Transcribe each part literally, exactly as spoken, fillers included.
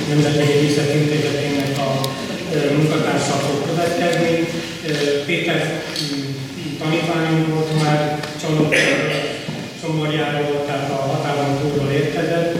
Nemzeti Régészeti Intézetének a munkatársa fog következni. Péter tanítványunk volt már Csalók Szomorjáról, tehát a határon túlról érkezett.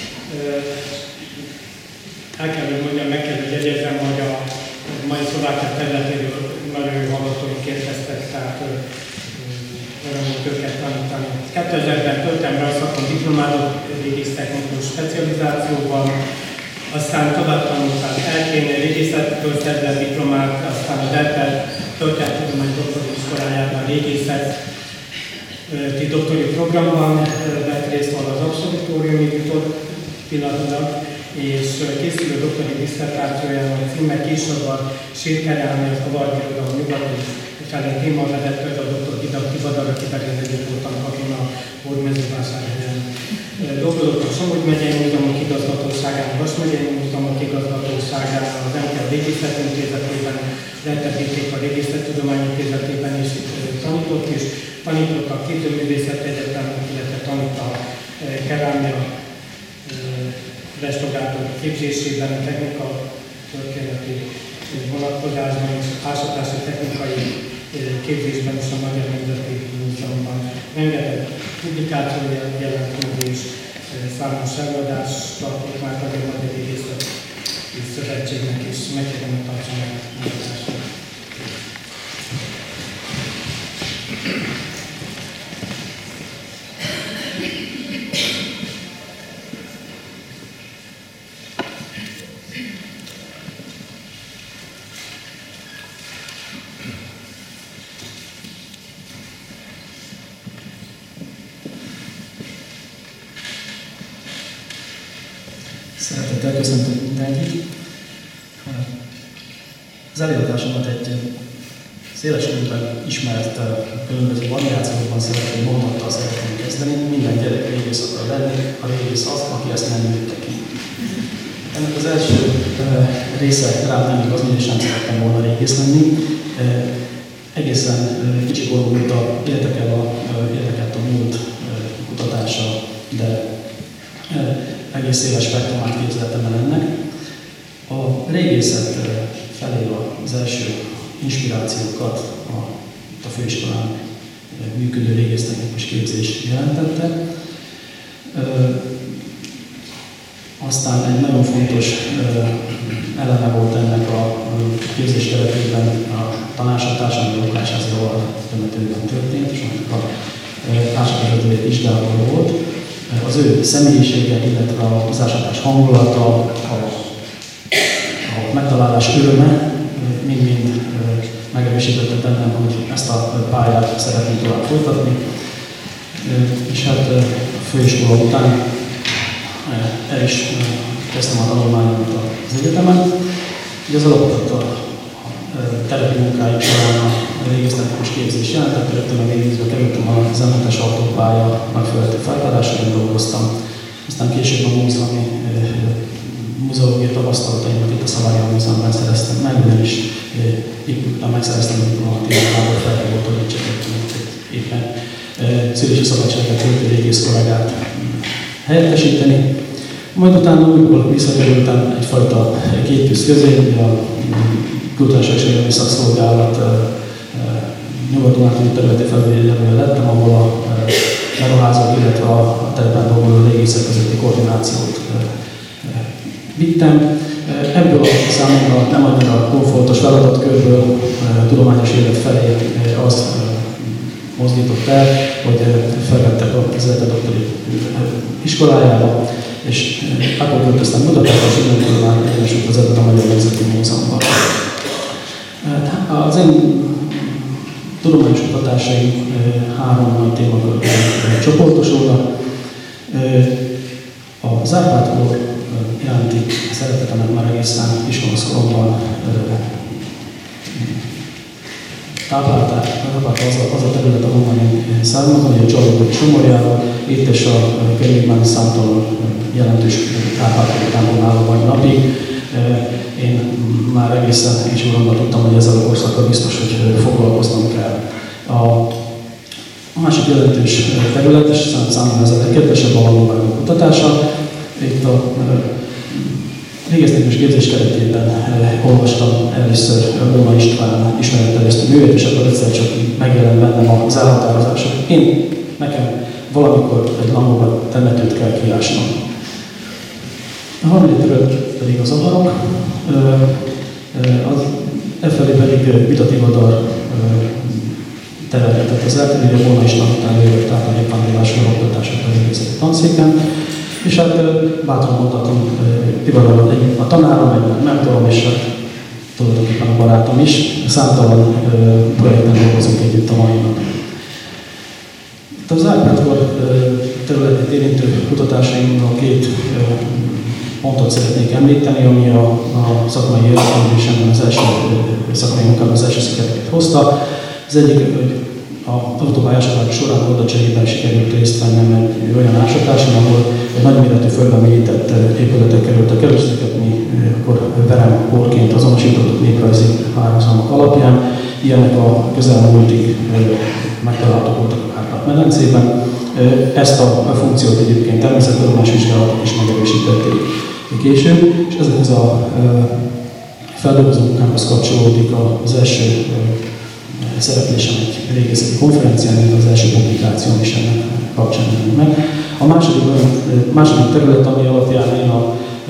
El kell, hogy mondjam, meg kell, hogy jegyezzem, hogy a mai Szlovákia területéről nagyon jó hallgatóink érkeztek, tehát nagyon volt őket tanítani. kétezer-ben töltem be a szakon diplomádot régésztechnikus specializációban, aztán tovább tanultam elkén régészetről szerzett diplomát, aztán az ELTE Történettudomány Doktori Iskolájában régészeti doktori programban vett részt van az abszolutóriumi pillanatban, és készülő doktori diszertációjának címe később a Sírkerelmi, a Kavargyuradalom nyugati felé témavezető, a doktor Tivadar, aki pedig együtt voltam, akin a Hódmezővásárhelyen dolgozott a Somogy megyei Múzeumok igazgatóságán, a Vas megyei Múzeumok igazgatóságán, az em ká Régészeti Intézetében, az ELTE a Régészettudomány Intézetében is tanított, és tanított a Képzőművészeti Egyetemen, illetve tanít a kerámia restaurátor képzésében, a technika történeti vonatkozásban és ásatási technikai képzésben is a Magyar Nemzeti Múzeumban. Rengeteg publikációja jelent meg és számos előadást tartott már a Magyar Régészeti Szövetségnek is. Megkérem, hogy tartsa meg megmutatását. Szeretettel köszöntök mindenkit. Az előadásomat egy széles körben ismert különböző variációkban szeretném mondattal szeretném kezdeni. Minden gyerek régész akar lenni, a régész az, aki ezt nem nőtte ki. Ennek az első része rám nem igaz, én sem szerettem volna régész lenni. Egészen kicsi korú óta érdekel a, érdekelt a múlt kutatása, de egész széles spektrumát képzeltem el ennek. A régészet felé az első inspirációkat a, a főiskolán működő régésztechnikus képzés jelentette. Ö, aztán egy nagyon fontos ö, eleme volt ennek a képzés keretében a tanácsadás, ami a Lukácsázi Rovar temetőben történt, és a társadalmi vizsgálaton volt. Az ő személyisége, illetve az ásatás hangulata, a, a megtalálás öröme mind-mind megerősítette bennem, hogy ezt a pályát szeretném tovább folytatni. És hát a főiskola után el is kezdtem a tanulmányomat az egyetemen. Ugye az alapot a telepi munkáim során a régésztechnikus képzés jelentett, rögtön a végzőbe kerültem az em hetes autópálya megfelelő feltárásában dolgoztam. Aztán később a múzeumi múzeológiai tapasztalataimat itt a Szavária Múzeumban szereztem meg, ugyanis itt után megszereztem a diplomatívával felhívott, hogy csak éppen Szülési Szabadságát töltő régész kollégát helyettesíteni. Majd utána újból visszakerültem egyfajta két tűz közé, a Kulturális és Érzelmi Szakszolgálat nyugat-dunántúli területi felügyelője lettem, ahol a beruházók, illetve a telepen dolgozó régészek közötti koordinációt vittem. Ebből a számomra nem annyira komfortos feladatkörből tudományos élet felé az mozdított el, hogy felvettek az ELTE doktori iskolájába, és akkor költöztem Budapestre, és innentől már egyenesült az ELTE a Magyar Nemzeti Múzeumban. Az én tudományos kutatásaim három nagy témakörben csoportosulnak. A Árpád-kor iránti szeretetemet már egészen iskolaszkoromban táplálták, az, az a terület, ahol én származom, hogy a Csalók Somorjáról, itt és a környékben számtalan jelentős Árpád-kor álló mai napig. Én már egészen kiskoromban tudtam, hogy ezzel a korszakkal biztos, hogy foglalkoznom kell. A másik jelentős terület, és számomra ez a legkedvesebb a valóságok kutatása. Itt a végeztetős képzés keretében olvastam először Bóna István ismeretterjesztő művét, és akkor egyszer csak megjelent bennem az elhatározás, hogy én, nekem valamikor egy Langóban temetőt kell kiásnom. A harmadik terület pedig az avarok, az efelé pedig Vitativadar területet az elterülő Bóna István után jövök, tehát a gépvándorlásról oktatásra területészeti tanszéken. És hát bátran mondhatom, Tivadarral együtt a tanárom, egy mentorom, és hát tulajdonképpen a barátom is. Számtalan projekten dolgozunk együtt a mai nap. Az Árpád-kor területét érintő kutatásaimban két pontot szeretnék említeni, ami a, a szakmai érdeklődésemben az első szakmai munkában az első szikereket hozta. Az egyik, hogy az autópályásatás során oda cserében sikerült részt vennem egy olyan ásatáson, ahol egy nagyméretű földben mélyített épületek kerültek elő, és ezeket mi akkor veremkorként azonosítottuk néprajzi háromszalmak alapján. Ilyenek a közelmúltig megtalálhatók voltak a Kárpát-medencében. Ezt a funkciót egyébként természettudományos vizsgálatok is megerősítették később, és ezekhez a feldolgozó munkához kapcsolódik az első szereplésem egy régészeti konferencián, az első publikációm is ennek kapcsán meg. A második, második terület, ami alapján én a,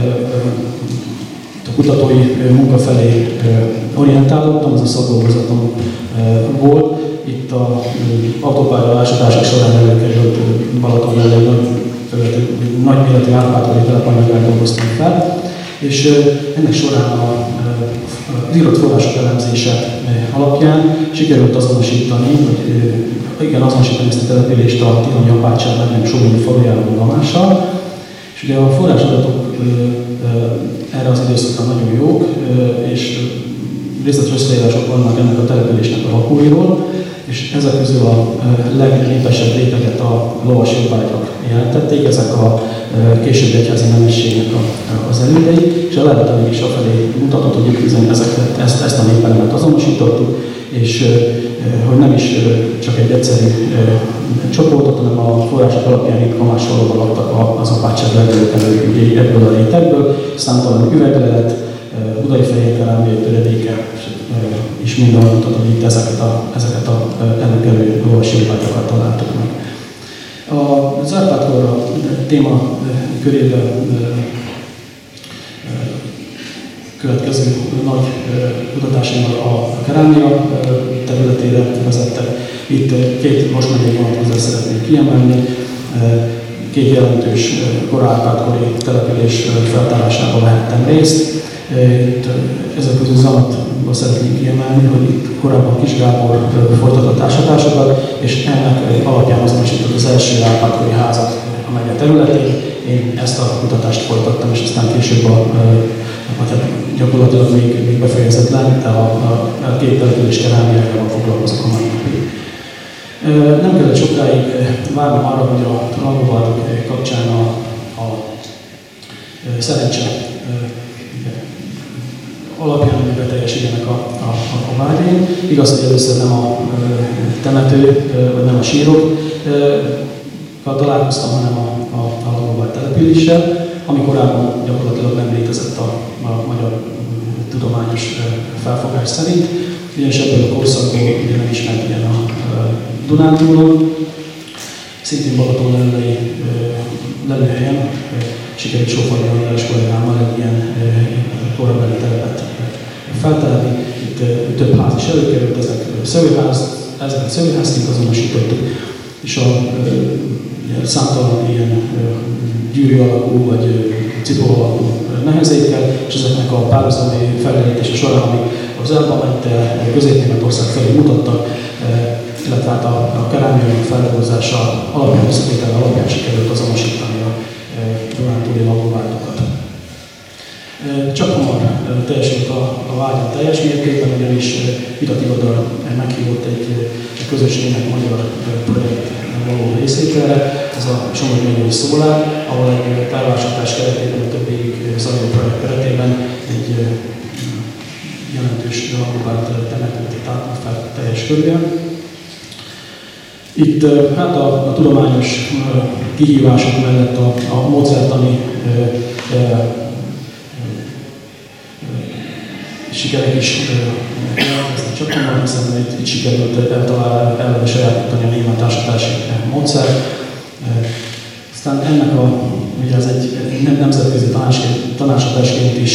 a kutatói munka felé orientálódtam, az a szakdolgozatom volt. Itt az autópálya ásatások során előkerült Balaton elé nagyméretű Árpád-kori telepanyagát dolgoztam fel, és ennek során a az írott források elemzése alapján sikerült azonosítani, hogy igen, azonosítani ezt a települést a Tihanyi-Apácsán legnagyobb Solyoni falujáról vonalással. És ugye a forrásadatok erre az időszakra nagyon jók, és részletes összeírások vannak ennek a településnek a lakóiról, és ezek közül a legnépesebb réteget a lovas jobbágyak jelentették, ezek a későbbi egyházi nemességnek az elődei, és a lehetőleg is afelé mutatott, hogy bizony ezeket, ezt, ezt a népelemet azonosítottuk, és hogy nem is csak egy egyszerű csoportot, hanem a források alapján itt kamás sorokban laktak az apátság legelőkelők ebből a rétegből, számtalan üveglelet, budai fehérkerámia töredéke, és minden mutat, hogy itt ezeket a, ezeket a előkelő lovas jobbágyakat találtuk meg. Az Árpád-kor a téma körében következő nagy kutatásaimmal a kerámia területére vezettek. Itt két Vas megyei vonatkozást szeretnék kiemelni. Két jelentős kor-árpád-kori település feltárásában vehettem részt. Itt ezek közül Zamatba szeretnék kiemelni, hogy itt korábban Kis Gábor folytatott ásatásokat, és ennek alapján azonosított az első árpád-kori házat a megye területén. Én ezt a kutatást folytattam, és aztán később a, a gyakorlatilag még, még befejezetlen, de a, a, a két település kerámiájával foglalkozok a mai napig. Nem kellett sokáig várnom arra, hogy a Langóvárok kapcsán a, a szerencse alapján beteljesítenek a, a, a vágyaim. Igaz, hogy először nem a temető, vagy nem a sírokkal találkoztam, hanem a, a, a Langóvár településsel, ami korábban gyakorlatilag nem létezett a, a magyar tudományos felfogás szerint. Ugyanis ebből a korszakból ugye nem ismert ilyen a Dunántúlon, szintén Balaton lelői lelőhelyen sikerült Sófalja és kollégámmal egy ilyen korabeli telepet feltalálni. Itt több ház is előkerült, ezek szőlőház, ezeket szőlőházként azonosítottuk, és a számtalan ilyen gyűrű alakú vagy cipó alakú nehezékkel, és ezeknek a párhuzami felderítése során, amik az Elba mente, Közép-Németország felé mutattak, illetve hát a, a kerámiai feldolgozása alapján, összetétel alapján sikerült azonosítani a Dunántúli Langóvárdokat. Csak hamar teljesült a, a vágyam teljes mértékben, ugyanis Vitativadar meghívott egy, egy közösségnek magyar projekt való részvételre, ez a Somogy megyei Szólár, ahol egy tárvásatás keretében, a több évig zajló projekt keretében egy jelentős Langóvárt temetőt tártunk fel teljes körülön. Itt hát a, a tudományos kihívások mellett a, a módszertani is elkezdtek csatlakozni, hiszen itt, itt sikerült eltalálni, sajátítani a német társadalmi módszert. Aztán ennek a, ugye ez egy nemzetközi tanácsadásként is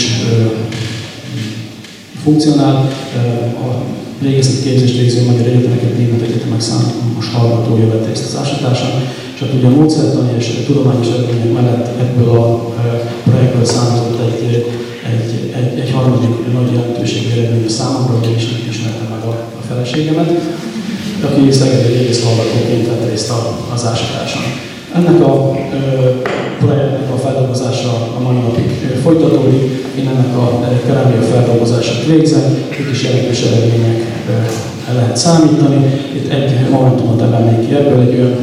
funkcionál. A régészeti képzést végző magyar egyetemeket, német egyetemek számos hallgatója vett részt az ásatáson, és hát ugye a módszertani és tudományos eredmények mellett ebből a projektből származott egy, egy, egy, egy harmadik nagy jelentőségű eredmény a számomra, ugyanis itt ismertem meg a, a feleségemet, aki szegedi régész hallgatóként vett részt az ásatáson. Ennek a ö, projektnek a feldolgozása a mai napig folytatódik. Én ennek a kerámia feldolgozását végzem, itt is jelentős eredmények el lehet számítani. Itt egy momentumot emelnék ki ebből, egy olyan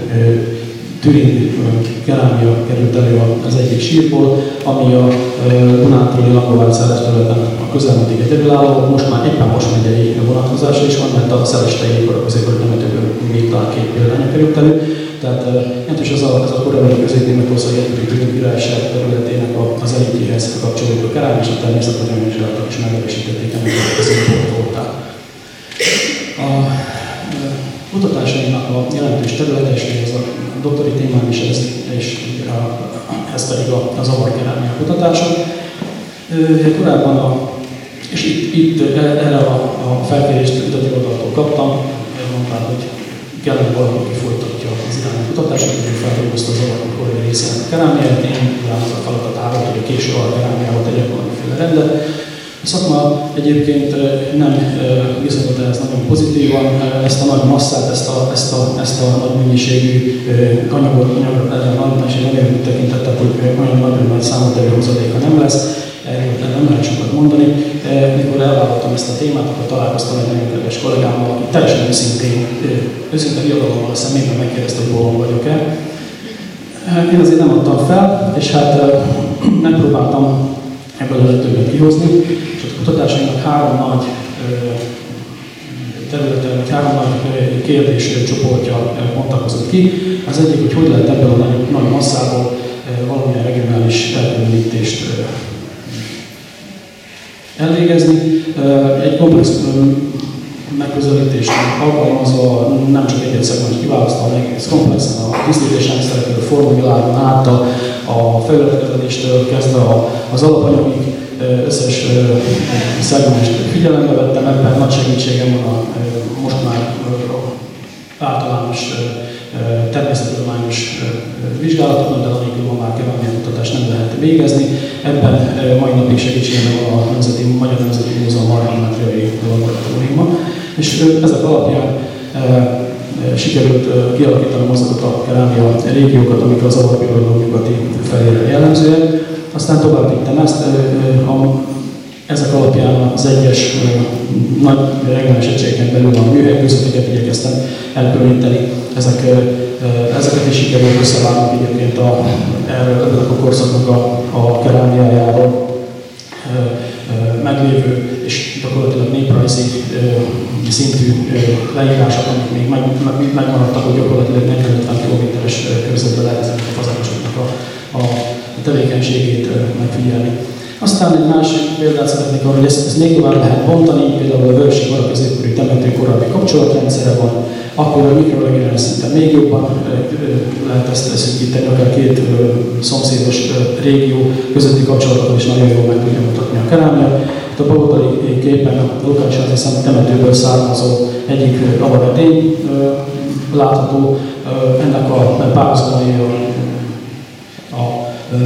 türin kerámia került elő az egyik sírból, ami a Dunántúli Langovár-Szeles területen a közelmúltig egyedülálló, most már éppen most megyei vonatkozása is van, mert a szelestei középkori temetőből még talán két példánya került elő. Tehát jelentős az a, az a korábbi közép-németország egykori Türin Királyság területének az elitjéhez kapcsolódó kerámia és a természettudományi vizsgálatok is megerősítették ennek az importvoltát. A kutatásaimnak a jelentős területe, és az a doktori témám is ez, és a, ez pedig a, a zavarkerámia kutatása. Korábban, a, és itt, itt erre a, a felkérést üzleti oldaltól kaptam, mondták, hogy kellene valaki, aki folytatja az irányú kutatást, hogy feldolgozta az alapok korai részének a kerámiát, én rám az a feladat állott, hogy a késő alkerámiával tegyek valamiféle rendet. A szakma egyébként nem viszonyult ez nagyon pozitívan, ezt a nagy masszát, ezt a, ezt a, ezt a nagy mennyiségű anyagot, anyagot erre a nagy mennyiségű anyagot tekintettek, hogy olyan nagyon nagy számottevő hozadéka nem lesz. Erről nem lehet sokat mondani. Mikor elvállaltam ezt a témát, akkor találkoztam egy nagyon kedves kollégámmal, aki teljesen őszintén, őszinte riadalommal a szemében megkérdezte, hogy bolond vagyok-e. Én azért nem adtam fel, és hát megpróbáltam ebből a többet kihozni, és a kutatásaimnak három nagy területen, vagy három nagy kérdéscsoportja bontakozott ki. Az egyik, hogy hogy lehet ebből a nagy, nagy masszából valamilyen regionális elkülönítést elvégezni. Egy komplex megközelítést alkalmazva, nem csak egyet szegmens kiválasztva, hanem egész komplexen a tisztítésrendszerekről, formavilágon át, a, a felületkezeléstől kezdve az alapanyagig összes szegmest figyelembe vettem, ebben nagy segítségem van a most már általános természettudományos vizsgálatokon, de anélkül ma már kerámia kutatást nem lehet végezni. Ebben mai napig segítségem van a Nemzeti, Magyar Nemzeti Múzeum Archeometriai Laboratóriuma. És ezek alapján e, sikerült e, kialakítani azokat a kerámia régiókat, amik az alapbirodalom nyugati felére jellemzőek. Aztán tovább vittem ezt, e, a, ezek alapján az egyes e, nagy regionális egységeken belül a műhelyközötteket igyekeztem elkülöníteni. Ezek, e, ezeket is sikerült összeválni egyébként a, erről, ebből a korszaknak a, a kerámiájáról e, e, meglévő és gyakorlatilag néprajzi e, szintű leírások, amik még meg, meg, megmaradtak, hogy gyakorlatilag negyven-ötven kilométeres körzetben lehet ezeknek a fazekosoknak a, a tevékenységét megfigyelni. Aztán egy másik példát szeretnék arra, hogy ezt, ezt még tovább lehet bontani, például a Vörösi Mara középkori temető korábbi kapcsolatrendszere van, akkor a mikroregionális szinten még jobban lehet ezt szűkíteni, akár két szomszédos régió közötti kapcsolatokat is nagyon jól meg tudja mutatni a kerámia. Itt a baloldali képen a lokálisan azt hiszem temetőből származó egyik avaredény látható, ennek a párhuzamai a, a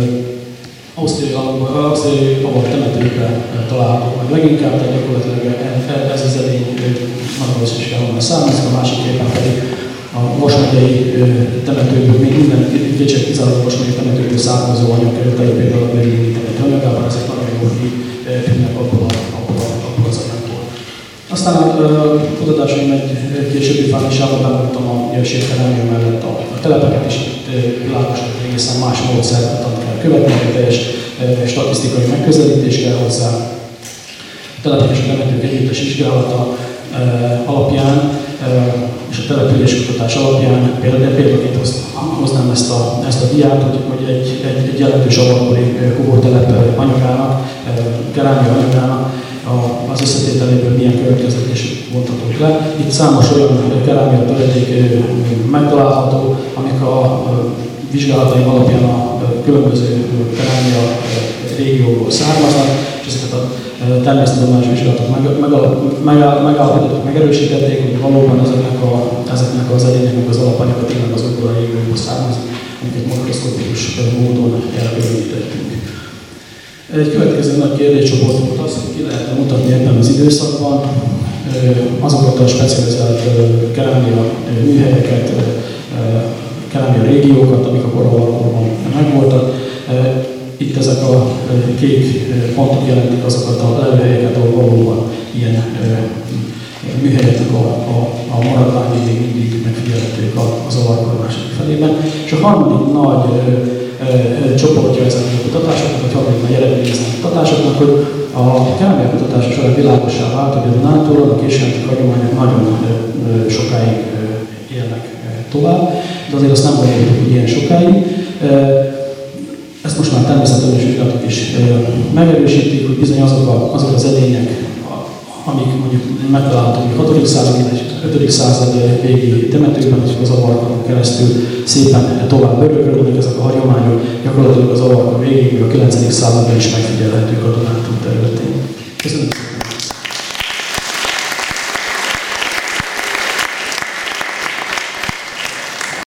ausztriai avar temetőkben található meg leginkább, tehát gyakorlatilag ez az edény nagy valószínűséggel honnan származik, a másik képen pedig a Vas megyei temetőből, még minden kétség kizárólag a Vas megyei temetőből származó anyag került elő, például a berlini temető anyagában, ezek nagyon jól kitűnnek abból, abból, abból az anyagból. Aztán a kutatásaim egy későbbi fázisában bemondtam a sírkerámia mellett a, a telepeket is, itt világosan egészen más módszert kell követni, egy teljes statisztikai megközelítés kell hozzá. A telepek és a temetők együttes vizsgálata alapján és a településkutatás alapján példaként hoznám ezt a, ezt a diát, hogy, hogy egy, egy, egy jelentős avarkori kóbortelep anyagának, kerámia anyagának az összetételéből milyen következtetések vontatók le. Itt számos olyan kerámia töredék megtalálható, amik a vizsgálataim alapján a különböző kerámia régióból származnak, és ezeket a természettudományos vizsgálatok megállapítottak, megerősítették, hogy valóban ezeknek, a, ezeknek az edényeknek az alapanyaga tényleg az ökol a régióból származik, amiket makroszkopikus módon elkülönítettünk. Egy következő nagy kérdéscsoport volt az, hogy ki lehetne mutatni ebben az időszakban azokat a specializált kerámia műhelyeket, kerámia régiókat, amik a korallagkorban megvoltak. Itt ezek a kék pontok jelentik azokat a lelőhelyeket, ahol valóban ilyen műhelyeknek a, a, a maradványai még mindig megfigyelhetők az avarkor második felében. És a harmadik nagy ö, ö, csoportja ezeknek a kutatásoknak, vagy harmadik nagy eredmény ezeknek a kutatásoknak, hogy a kerámia kutatása során világossá vált, hogy a Dunántúlon a későbbi hagyományok nagyon ö, ö, sokáig ö, élnek ö, tovább, de azért azt nem gondoljuk, hogy ilyen sokáig. Ezt most már természettudományos vizsgálatok is megerősítik, hogy bizony azok, a, azok az edények, amik mondjuk megtalálhatók a hatodik század, ötödik század végi temetőkben, vagy az avarkon keresztül szépen tovább örökölnek ezek a hagyományok, gyakorlatilag az avarkon végig, a kilencedik században is megfigyelhetők a Dunántúl területén. Köszönöm.